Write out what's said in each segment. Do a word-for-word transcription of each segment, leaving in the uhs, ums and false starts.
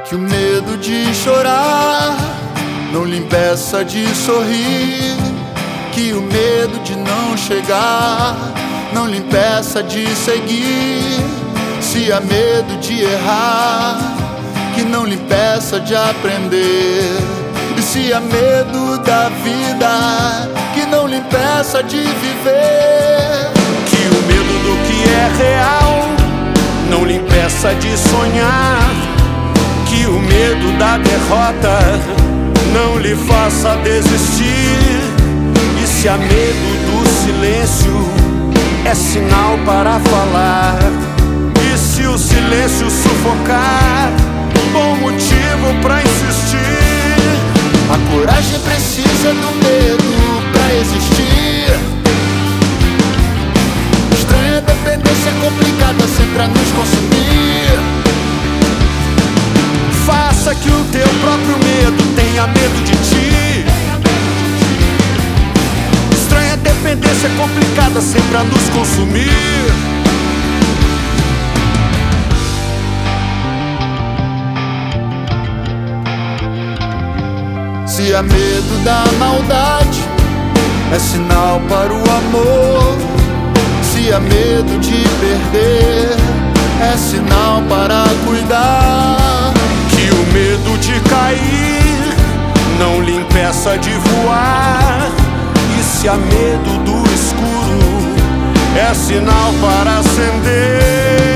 Que o medo de chorar não lhe impeça de sorrir. Que o medo de não chegar não lhe impeça de seguir. Se há medo de errar, que não lhe impeça de aprender. E se há medo da vida, que não lhe impeça de viver. Que o medo do que é real não lhe impeça de sonhar. Que o medo da derrota não lhe faça desistir. E se há medo do silêncio, é sinal para falar. E se o silêncio sufocar, bom motivo para insistir. A coragem precisa do medo pra existir. Estranha dependência complicada sempre a nos consumir. Faça que o teu próprio medo tenha medo de ti. Estranha dependência complicada sempre a nos consumir. Se há medo da maldade, é sinal para o amor. Se há medo de perder, é sinal para cuidar. Que o medo de cair não lhe impeça de voar. E se há medo do escuro, é sinal para acender.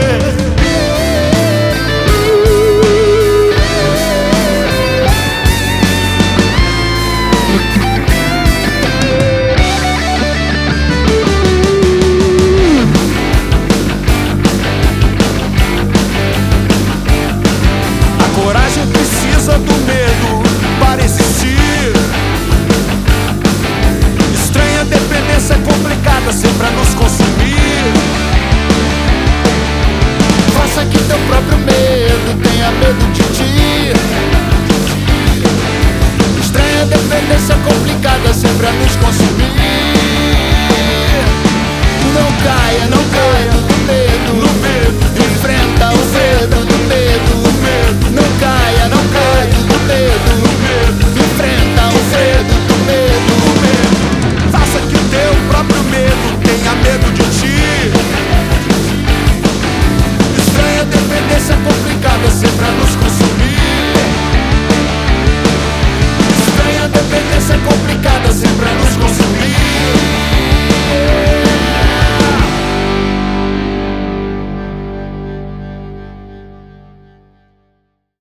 Coragem precisa do medo para existir. Estranha dependência complicada sempre a nos consumir. Faça que teu próprio medo tenha medo de ti. Estranha dependência complicada sempre a nos consumir.